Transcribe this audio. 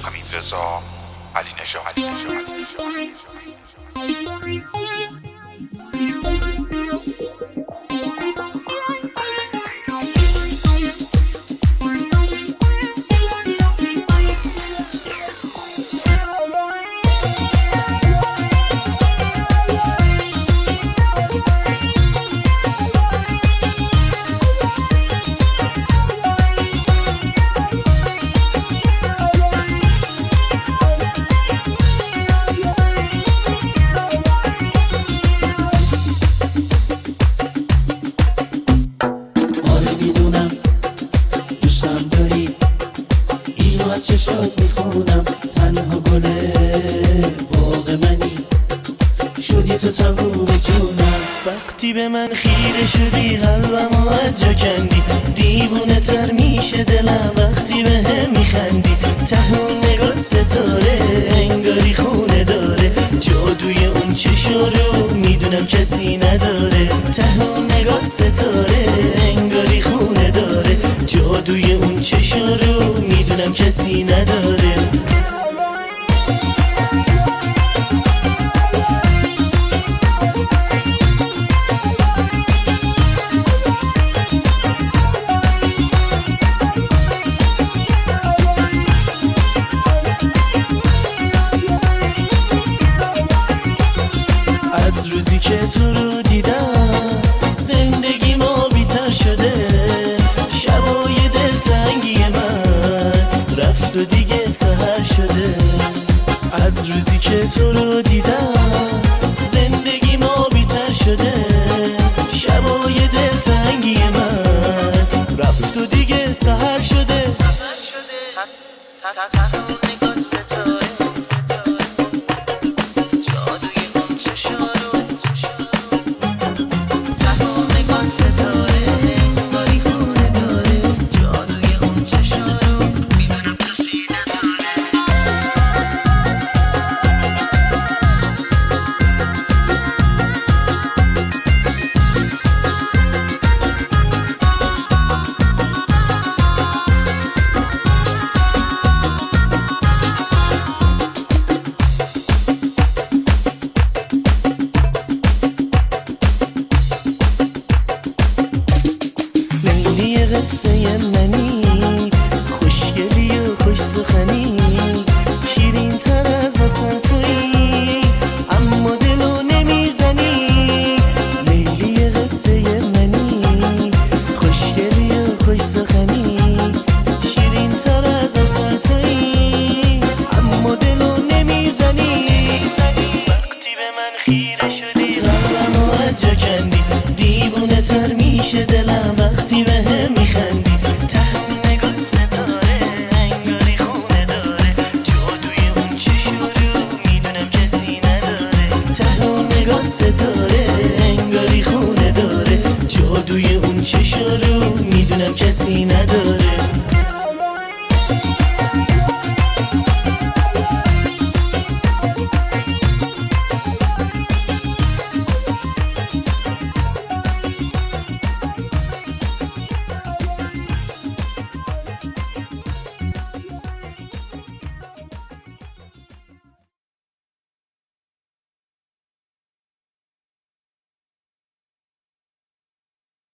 حمیدرضا علی نژاد. از چشات میخونم تنها گل باغ منی، شدی تو تموم جونم. وقتی به من خیره شدی قلبمو از جا کندی، دیوونه تر میشه دلم وقتی به هم میخندی. ته نگاه ستاره انگاری خونه داره، جادوی اون چشا رو میدونم کسی نداره. ته نگاه ستاره انگاری خونه داره، جادوی اون چشا رو میدونم کسی نداره. از روزی که تو رو دیدم زندگی ما بی‌تر شده، شبای دلتنگی من رفت و دیگه سحر شده. از روزی که تو رو دیدم زندگی ما بی‌تر شده، شبای دلتنگی من رفت و دیگه سحر شده. قصه منی خوشگلی و خوش سخنی، شیرین تر از حسن تویی اما دلو نمیزنی. لیلی قصه منی خوشگلی و خوش سخنی، شیرین تر از حسن تویی اما دلو نمیزنی. وقتی به من خیره شدی قلبمو از جا کندی، دیوونه تر میشه دلم وقتی به هم میخندی. ته نگاه ستاره انگاری خونه داره، جادوی اون چشا رو میدونم کسی نداره. ته نگاه ستاره انگاری خونه داره، جادوی اون چشا رو میدونم کسی نداره.